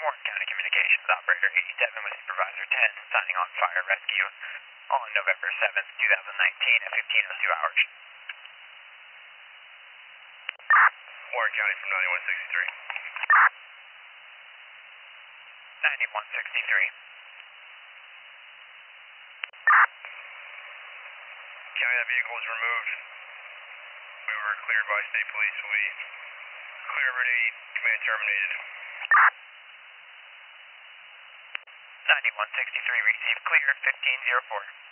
Warren County Communications Operator 87 with Supervisor 10, signing on fire rescue on November 7th, 2019 at 15:02 hours. Warren County from 9163. 9163. County, that vehicle was removed. We were cleared by state police. We clear Route 80, command terminated. 9163, received clear, 1504.